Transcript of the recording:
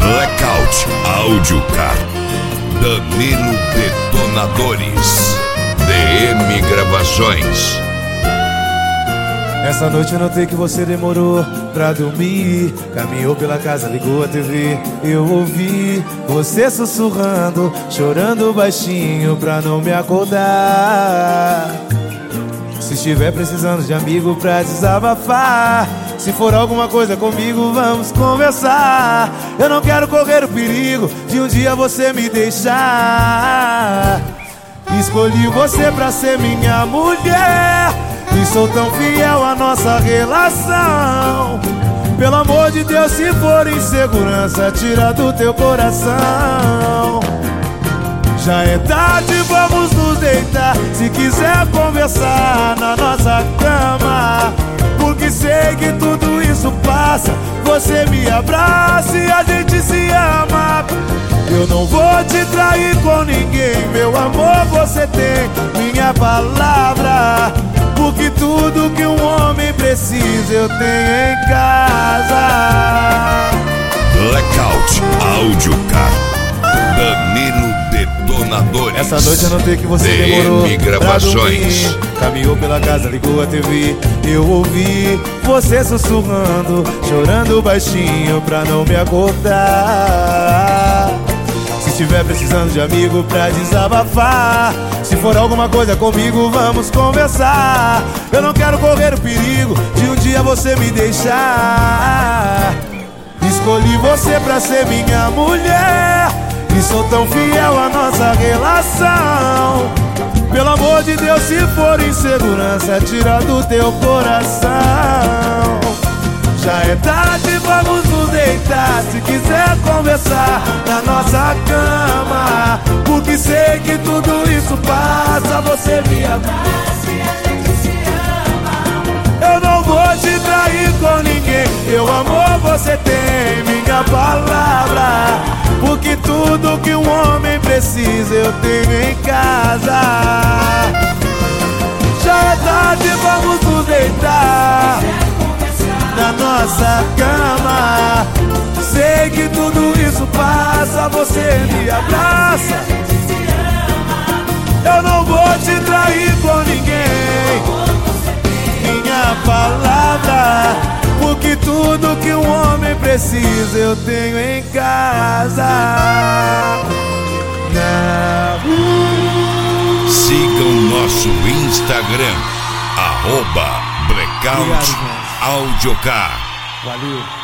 Blackout Áudio Car, Danilo Detonadores, DM Gravações. Essa noite eu notei que você demorou pra dormir. Caminhou pela casa, ligou a TV. Eu ouvi você sussurrando, chorando baixinho pra não me acordar. Se estiver precisando de amigo pra desabafar, se for alguma coisa comigo, vamos conversar. Eu não quero correr o perigo de um dia você me deixar. Escolhi você pra ser minha mulher e sou tão fiel à nossa relação. Pelo amor de Deus, se for insegurança, tira do teu coração. Já é tarde, vamos nos deitar. Se quiser conversar na nossa cama, porque sei que tudo isso passa. Você me abraça e a gente se ama. Eu não vou te trair com ninguém, meu amor, você tem minha palavra. Porque tudo que um homem precisa eu tenho em casa. Blackout Áudio Car, Danilo Detonadores. Essa noite eu notei que você demorou pra dormir. Caminhou pela casa, ligou a TV. Eu ouvi você sussurrando, chorando baixinho pra não me acordar. Se estiver precisando de amigo pra desabafar, se for alguma coisa comigo, vamos conversar. Eu não quero correr o perigo de um dia você me deixar. Escolhi você pra ser minha mulher e sou tão fiel à nossa relação. Pelo amor de Deus, se for insegurança, tira do teu coração. Já é tarde, vamos nos deitar. Se quiser conversar na nossa cama, porque sei que tudo isso passa. Você me abraça e a gente se ama. Eu não vou te trair com ninguém, meu amor, você tem minha palavra. Porque tudo que um homem precisa eu tenho em casa. Já é tarde, vamos nos deitar na nossa cama. Sei que tudo isso passa. Você me abraça. Eu não vou te trair com ninguém, minha palavra. Porque tudo que um homem precisa eu tenho em casa. Sigam nosso Instagram, @Blackout Áudio Car. Valeu.